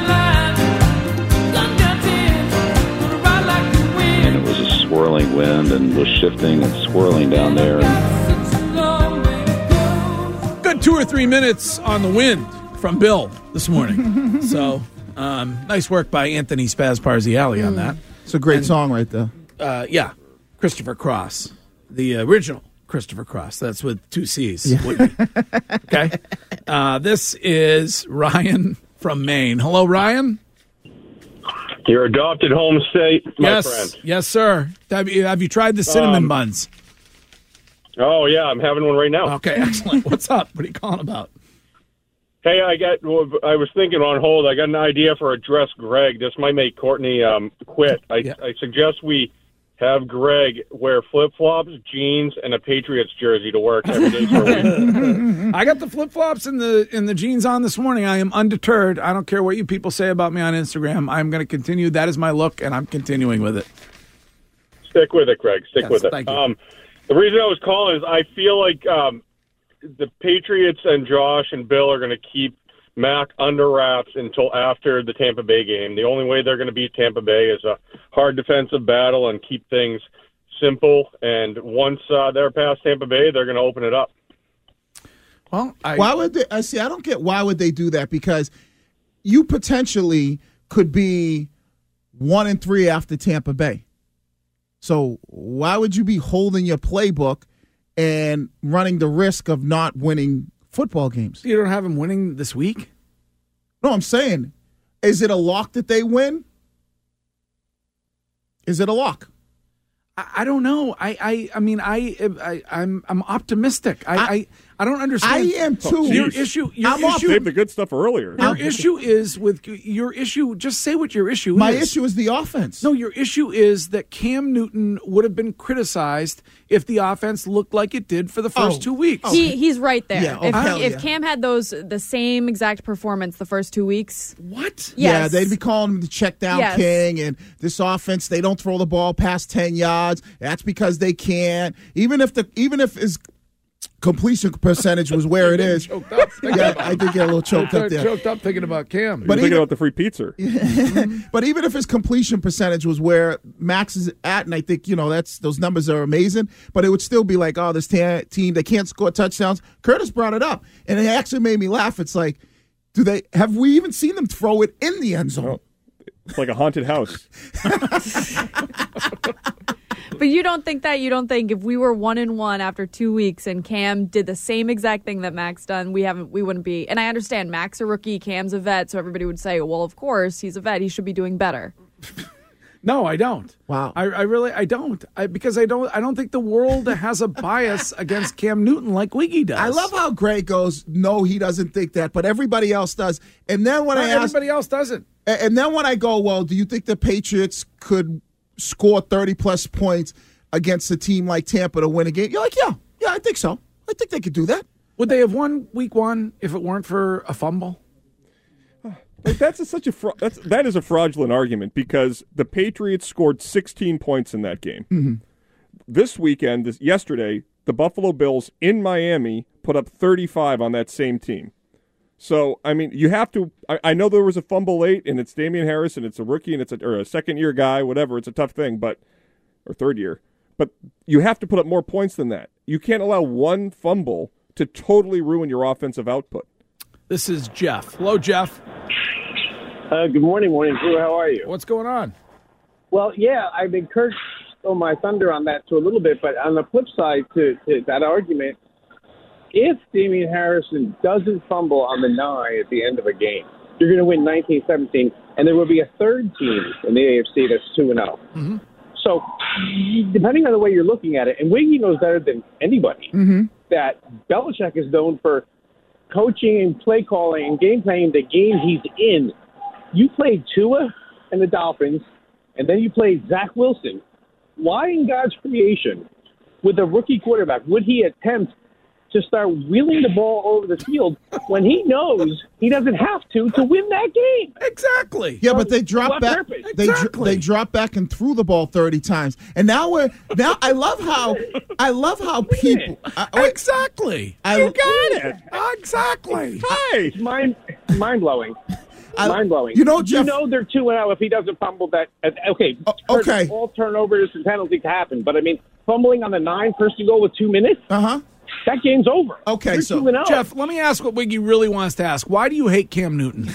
Speaker 18: And it was a swirling wind, and was shifting and swirling down there.
Speaker 5: Good two or three minutes on the wind from Bill this morning. so, um, nice work by Anthony Spaz Parziale on that.
Speaker 7: It's a great
Speaker 5: And,
Speaker 7: song right there.
Speaker 5: Uh, yeah, Christopher Cross, the original Christopher Cross. That's with two C's.
Speaker 7: Yeah.
Speaker 5: Okay. Uh, this is Ryan from Maine. Hello, Ryan.
Speaker 19: Your adopted home state, my
Speaker 5: yes,
Speaker 19: friend.
Speaker 5: yes, sir. Have you, have you tried the cinnamon
Speaker 19: Um,
Speaker 5: buns?
Speaker 19: Oh, yeah, I'm having one right now.
Speaker 5: Okay, excellent. What's up? What are you calling about?
Speaker 19: Hey, I got. I was thinking on hold. I got an idea for a dress Greg. This might make Courtney um, quit. I,
Speaker 5: Yeah.
Speaker 19: I suggest we have Greg wear flip-flops, jeans, and a Patriots jersey to work every day for a week.
Speaker 5: I got the flip flops and the and the jeans on this morning. I am undeterred. I don't care what you people say about me on Instagram. I'm going to continue. That is my look, and I'm continuing with it.
Speaker 19: Stick with it, Greg. Stick
Speaker 5: Yes,
Speaker 19: with it.
Speaker 5: thank you.
Speaker 19: Um, the reason I was calling is I feel like um, the Patriots and Josh and Bill are going to keep Mac under wraps until after the Tampa Bay game. The only way they're going to beat Tampa Bay is a hard defensive battle and keep things simple. And once uh, they're past Tampa Bay, they're going to open it up.
Speaker 5: Well, I,
Speaker 7: why would they? I see. I don't get why would they do that, because you potentially could be one and three after Tampa Bay. So why would you be holding your playbook and running the risk of not winning football games?
Speaker 5: You don't have them winning this week?
Speaker 7: No, I'm saying, is it a lock that they win? Is it a lock?
Speaker 5: I, I don't know. I, I, I mean, I, I, I'm, I'm optimistic. I, I, I don't understand.
Speaker 7: I am too.
Speaker 5: Your issue, your
Speaker 7: I'm off-
Speaker 5: issue,
Speaker 6: Saved the good stuff earlier.
Speaker 5: your issue is with your issue. Just say what your issue
Speaker 7: My
Speaker 5: is.
Speaker 7: issue is the offense.
Speaker 5: No, your issue is that Cam Newton would have been criticized if the offense looked like it did for the first
Speaker 7: Oh.
Speaker 5: two weeks.
Speaker 8: He he's right there.
Speaker 7: Yeah, oh,
Speaker 8: if
Speaker 7: hell
Speaker 8: if
Speaker 7: yeah.
Speaker 8: Cam had those the same exact performance the first two weeks,
Speaker 5: what?
Speaker 7: Yeah,
Speaker 8: Yes.
Speaker 7: they'd be calling him the check down
Speaker 8: Yes.
Speaker 7: king, and this offense, they don't throw the ball past ten yards. That's because they can't. Even if the even if his completion percentage was where it is.
Speaker 5: Choked up.
Speaker 7: Yeah, I did get a little choked up there.
Speaker 5: Choked up thinking about Cam.
Speaker 6: You're
Speaker 7: But
Speaker 6: thinking
Speaker 7: even-
Speaker 6: about the free pizza.
Speaker 7: But even if his completion percentage was where Max is at, and I think, you know, that's those numbers are amazing, but it would still be like, oh, this ta- team, they can't score touchdowns. Curtis brought it up, and it actually made me laugh. It's like, do they have we even seen them throw it in the end zone?
Speaker 6: Oh, it's like a haunted house.
Speaker 8: but you don't think that you don't think if we were one and one after two weeks and Cam did the same exact thing that Max done, we haven't we wouldn't be. And I understand Max a rookie, Cam's a vet, so everybody would say, well, of course he's a vet, he should be doing better.
Speaker 5: No, I don't.
Speaker 7: Wow.
Speaker 5: I, I really I don't. I, because I don't I don't think the world has a bias against Cam Newton like Wiggy does.
Speaker 7: I love how Gray goes, no, he doesn't think that, but everybody else does. And then when
Speaker 5: Not
Speaker 7: I ask,
Speaker 5: everybody else doesn't.
Speaker 7: and then when I go, well, do you think the Patriots could score thirty plus points against a team like Tampa to win a game? You're like, yeah, yeah, I think so. I think they could do that.
Speaker 5: Would they have won week one if it weren't for a fumble?
Speaker 6: Like that's a, such a fra- that's that is a fraudulent argument because the Patriots scored sixteen points in that game.
Speaker 7: Mm-hmm.
Speaker 6: This weekend, this yesterday, the Buffalo Bills in Miami put up thirty-five on that same team. So I mean, you have to. I, I know there was a fumble late, and it's Damian Harris, and it's a rookie, and it's a, or a second year guy, whatever. It's a tough thing, but or third year, but you have to put up more points than that. You can't allow one fumble to totally ruin your offensive output.
Speaker 5: This is Jeff. Hello, Jeff.
Speaker 20: Uh, good morning, morning crew. How are you?
Speaker 5: What's going on?
Speaker 20: Well, yeah, I've been Kurt stole my thunder on that too a little bit, but on the flip side to, to that argument, if Damian Harrison doesn't fumble on the nine at the end of a game, you're going to win nineteen seventeen, and there will be a third team in the A F C that's two and oh.
Speaker 5: Mm-hmm.
Speaker 20: So, depending on the way you're looking at it, and Wiggy knows better than anybody
Speaker 7: Mm-hmm.
Speaker 20: that Belichick is known for coaching and play calling and game planning the game he's in. You played Tua and the Dolphins, and then you played Zach Wilson. Why in God's creation, with a rookie quarterback, would he attempt to start wheeling the ball over the field when he knows he doesn't have to to win that game?
Speaker 5: Exactly.
Speaker 7: Yeah, but they dropped
Speaker 20: What
Speaker 7: back.
Speaker 20: purpose?
Speaker 7: They dr-
Speaker 5: Exactly.
Speaker 7: they dropped back and threw the ball thirty times, and now we're now. I love how I love how people. I, wait,
Speaker 5: Exactly.
Speaker 7: I,
Speaker 5: You got it. Exactly.
Speaker 20: It's mind mind blowing.
Speaker 7: I,
Speaker 20: mind blowing.
Speaker 7: You know,
Speaker 20: you
Speaker 7: Jeff.
Speaker 20: know they're two and zero if he doesn't fumble that. uh, Okay,
Speaker 7: Uh, okay.
Speaker 20: All turnovers and penalties happen, but I mean, fumbling on the nine, first to go with two minutes.
Speaker 7: Uh huh.
Speaker 20: That game's over.
Speaker 7: Okay,
Speaker 20: You're
Speaker 7: so
Speaker 20: two and oh.
Speaker 5: Jeff, let me ask what Wiggy really wants to ask. Why do you hate Cam Newton?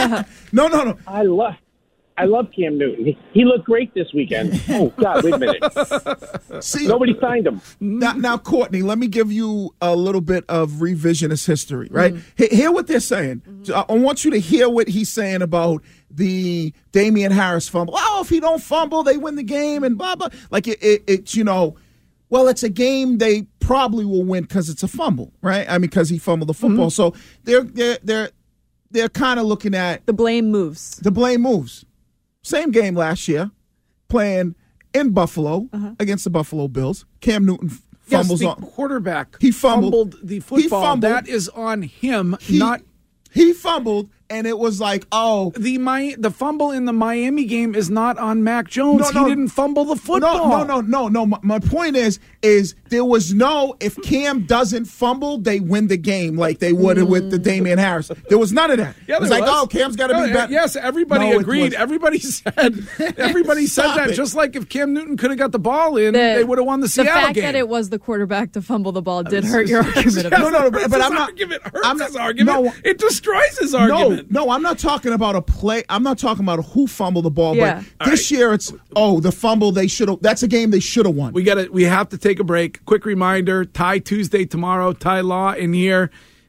Speaker 7: no, no, no.
Speaker 20: I love. I love Cam Newton. He, he looked great this weekend. Oh, God, wait a minute.
Speaker 7: See,
Speaker 20: Nobody signed him.
Speaker 7: Now, now, Courtney, let me give you a little bit of revisionist history, right? Mm-hmm. He- hear what they're saying. Mm-hmm. I want you to hear what he's saying about the Damian Harris fumble. Oh, if he don't fumble, they win the game and blah, blah. Like, it, it, it's, you know, well, it's a game they probably will win because it's a fumble, right? I mean, because he fumbled the football. Mm-hmm. So they're, they're, they're, they're kind of looking at
Speaker 8: the blame moves.
Speaker 7: The blame moves. Same game last year, playing in Buffalo uh-huh. against the Buffalo Bills. Cam Newton fumbles
Speaker 5: yes, the
Speaker 7: on
Speaker 5: quarterback.
Speaker 7: He fumbled,
Speaker 5: fumbled the football.
Speaker 7: He fumbled.
Speaker 5: That is on him,
Speaker 7: he,
Speaker 5: not.
Speaker 7: He fumbled, and it was like, oh,
Speaker 5: the my the fumble in the Miami game is not on Mac Jones.
Speaker 7: No, no,
Speaker 5: he didn't fumble the football.
Speaker 7: No, no, no, no, no. My, my point is, is there was no. If Cam doesn't fumble, they win the game like they would mm. with the Damian Harris. There was none of that.
Speaker 5: Yeah,
Speaker 7: it was
Speaker 5: like,
Speaker 7: was. oh, Cam's got to
Speaker 5: no,
Speaker 7: be better.
Speaker 5: Yes, everybody
Speaker 7: no,
Speaker 5: agreed. Everybody said. Everybody said that.
Speaker 7: It.
Speaker 5: Just like if Cam Newton could have got the ball in, the, they would have won the,
Speaker 8: the
Speaker 5: Seattle
Speaker 8: game. The fact
Speaker 5: game.
Speaker 8: that it was the quarterback to fumble the ball did hurt your argument.
Speaker 7: no, no, no, but, but I'm not.
Speaker 5: Argument hurts
Speaker 7: I'm not,
Speaker 5: his argument.
Speaker 7: No,
Speaker 5: it destroys his argument.
Speaker 7: No, no, I'm not talking about a play. I'm not talking about who fumbled the ball.
Speaker 8: Yeah.
Speaker 7: But this right. year, it's oh the fumble they should have. That's a game they should have won.
Speaker 5: We got to. We have to take a break. Quick reminder: Ty Tuesday tomorrow. Ty Law in here.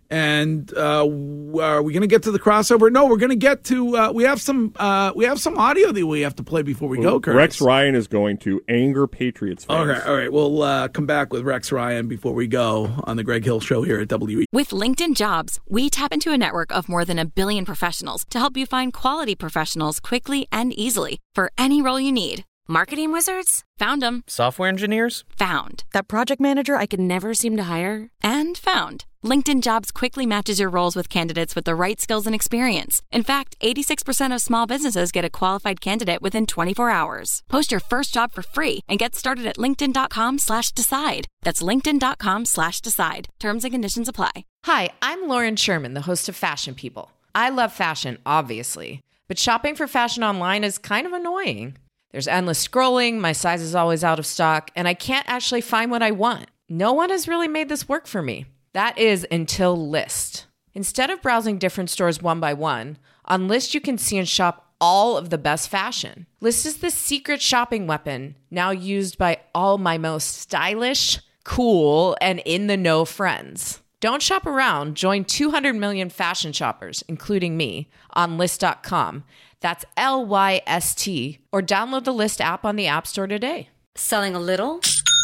Speaker 5: And uh, are we going to get to the crossover? No, we're going to get to. Uh, we have some. Uh, we have some audio that we have to play before we go. Curtis.
Speaker 6: Rex Ryan is going to anger Patriots fans.
Speaker 5: Okay, all right. We'll uh, come back with Rex Ryan before we go on the Greg Hill Show here at W E.
Speaker 21: With LinkedIn Jobs, we tap into a network of more than a billion professionals to help you find quality professionals quickly and easily for any role you need. Marketing wizards? Found them.
Speaker 22: Software engineers?
Speaker 21: Found. That project manager I could never seem to hire? And found. LinkedIn Jobs quickly matches your roles with candidates with the right skills and experience. In fact, eighty-six percent of small businesses get a qualified candidate within twenty-four hours. Post your first job for free and get started at linkedin.com slash decide. That's linkedin.com slash decide. Terms and conditions apply.
Speaker 23: Hi, I'm Lauren Sherman, the host of Fashion People. I love fashion, obviously, but shopping for fashion online is kind of annoying. There's endless scrolling, my size is always out of stock, and I can't actually find what I want. No one has really made this work for me. That is until Lyst. Instead of browsing different stores one by one, on Lyst you can see and shop all of the best fashion. Lyst is the secret shopping weapon now used by all my most stylish, cool, and in-the-know friends. Don't shop around. Join two hundred million fashion shoppers, including me, on Lyst dot com. That's L Y S T, or download the Lyst app on the App Store today.
Speaker 24: Selling a little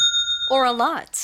Speaker 24: or a lot?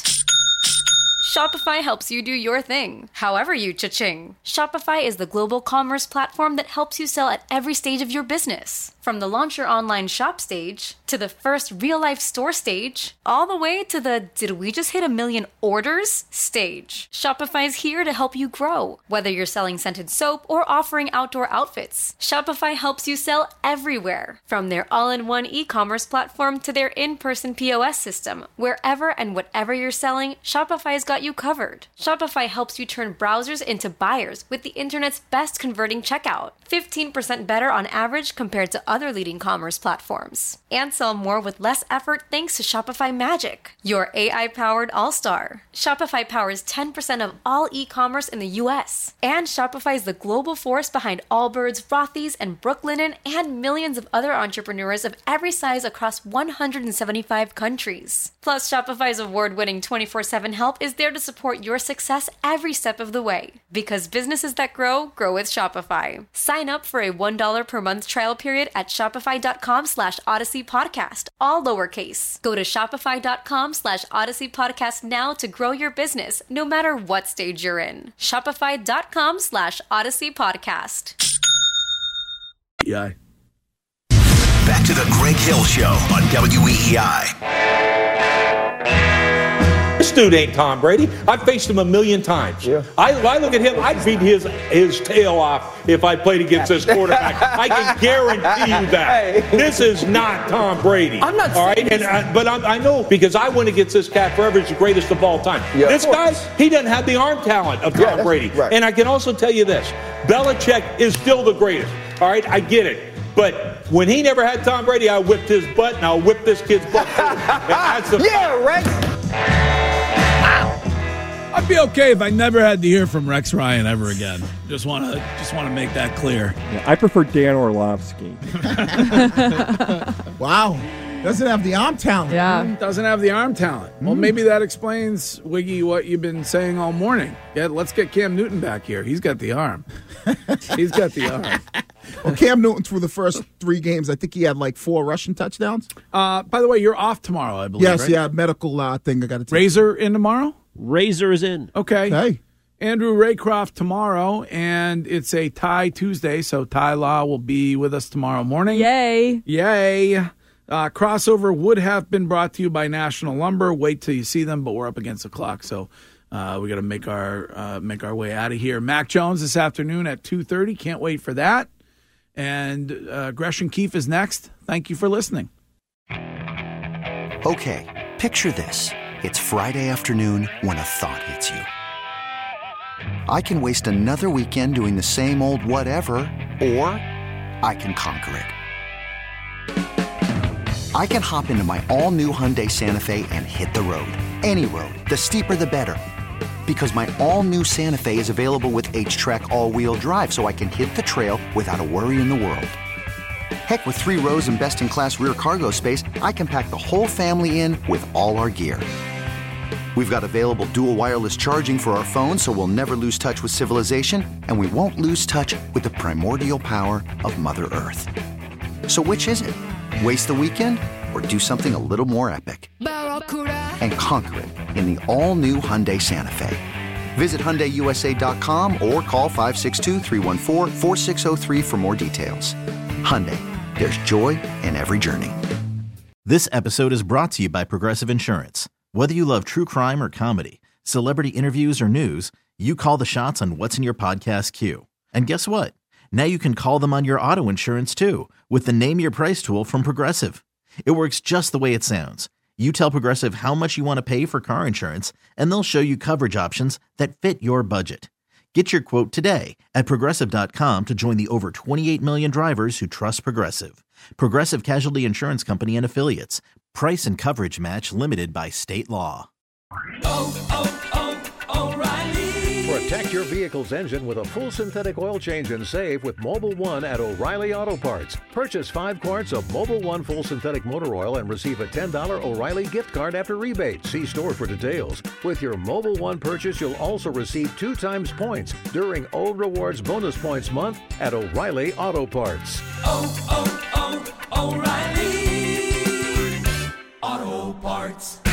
Speaker 24: Shopify helps you do your thing, however you cha-ching. Shopify is the global commerce platform that helps you sell at every stage of your business. From the launch your online shop stage, to the first real-life store stage, all the way to the did we just hit a million orders stage. Shopify is here to help you grow. Whether you're selling scented soap or offering outdoor outfits, Shopify helps you sell everywhere. From their all-in-one e-commerce platform to their in-person P O S system, wherever and whatever you're selling, Shopify's got you covered. Shopify helps you turn browsers into buyers with the internet's best converting checkout. fifteen percent better on average compared to other leading commerce platforms. And sell more with less effort thanks to Shopify Magic, your A I-powered all-star. Shopify powers ten percent of all e-commerce in the U S. And Shopify is the global force behind Allbirds, Rothy's, and Brooklinen, and millions of other entrepreneurs of every size across one hundred seventy-five countries. Plus, Shopify's award-winning twenty-four seven help is there to support your success every step of the way. Because businesses that grow, grow with Shopify. Sign up for a one dollar per month trial period at shopify.com slash Odyssey Podcast, all lowercase. Go to shopify.com slash Odyssey Podcast now to grow your business, no matter what stage you're in. Shopify.com slash Odyssey Podcast.
Speaker 5: Yeah.
Speaker 13: Back to the Greg Hill Show on W E E I.
Speaker 25: This dude ain't Tom Brady. I've faced him a million times. Yeah. I, I look at him, I'd beat his his tail off if I played against this quarterback. I can guarantee you that. Hey. This is not Tom Brady. I'm not all right, and I, but I'm, I know because I went against this cat forever. He's the greatest of all time. Yeah, this guy, he doesn't have the arm talent of Tom yeah, Brady. Right. And I can also tell you this: Belichick is still the greatest. All right, I get it. But when he never had Tom Brady, I whipped his butt, and I'll whip this kid's butt. And that's the
Speaker 1: yeah, Rex.
Speaker 5: I'd be okay if I never had to hear from Rex Ryan ever again. Just want to just want to make that clear.
Speaker 6: Yeah, I prefer Dan Orlovsky.
Speaker 7: Wow. Doesn't have the arm talent.
Speaker 8: Yeah.
Speaker 5: Doesn't have the arm talent. Well,
Speaker 7: Mm.
Speaker 5: maybe that explains, Wiggy, what you've been saying all morning. Yeah, let's get Cam Newton back here. He's got the arm. He's got the arm.
Speaker 7: Well, Cam Newton through the first three games, I think he had like four rushing touchdowns.
Speaker 5: Uh, by the way, you're off tomorrow, I believe.
Speaker 7: Yes,
Speaker 5: right?
Speaker 7: yeah, medical uh, thing I got to take.
Speaker 5: Razor in tomorrow?
Speaker 3: Razor is in.
Speaker 5: Okay.
Speaker 7: Hey.
Speaker 5: Andrew Raycroft tomorrow, and it's a Ty Tuesday, so Ty Law will be with us tomorrow morning.
Speaker 8: Yay.
Speaker 5: Yay. Uh, crossover would have been brought to you by National Lumber. Wait till you see them, but we're up against the clock, so uh, we got to make our uh, make our way out of here. Mac Jones this afternoon at two thirty. Can't wait for that. And uh, Gresham Keefe is next. Thank you for listening.
Speaker 16: Okay, picture this. It's Friday afternoon when a thought hits you. I can waste another weekend doing the same old whatever, or I can conquer it. I can hop into my all-new Hyundai Santa Fe and hit the road. Any road. The steeper, the better. Because my all-new Santa Fe is available with H-Track all-wheel drive, so I can hit the trail without a worry in the world. Heck, with three rows and best-in-class rear cargo space, I can pack the whole family in with all our gear. We've got available dual wireless charging for our phones, so we'll never lose touch with civilization, and we won't lose touch with the primordial power of Mother Earth. So which is it? Waste the weekend or do something a little more epic? And conquer it in the all-new Hyundai Santa Fe. Visit Hyundai U S A dot com or call five six two, three one four, four six zero three for more details. Hyundai, there's joy in every journey.
Speaker 17: This episode is brought to you by Progressive Insurance. Whether you love true crime or comedy, celebrity interviews or news, you call the shots on what's in your podcast queue. And guess what? Now you can call them on your auto insurance too with the Name Your Price tool from Progressive. It works just the way it sounds. You tell Progressive how much you want to pay for car insurance, and they'll show you coverage options that fit your budget. Get your quote today at Progressive dot com to join the over twenty-eight million drivers who trust Progressive. Progressive Casualty Insurance Company and Affiliates. Price and coverage match limited by state law.
Speaker 13: Oh, oh, oh, O'Reilly. Protect your vehicle's engine with a full synthetic oil change and save with Mobil one at O'Reilly Auto Parts. Purchase five quarts of Mobil one full synthetic motor oil and receive a ten dollars O'Reilly gift card after rebate. See store for details. With your Mobil one purchase, you'll also receive two times points during O Rewards Bonus Points Month at O'Reilly Auto Parts.
Speaker 1: Oh, oh, oh, O'Reilly Auto Parts.